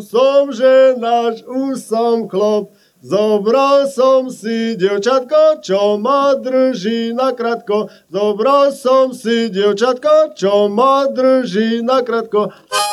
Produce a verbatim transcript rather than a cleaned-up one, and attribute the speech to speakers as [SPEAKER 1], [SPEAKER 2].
[SPEAKER 1] už som ženáč, už som chlop. Zobral som si dievčatko, čo ma drží nakrátko. Zobral som si dievčatko, čo ma drží nakrátko.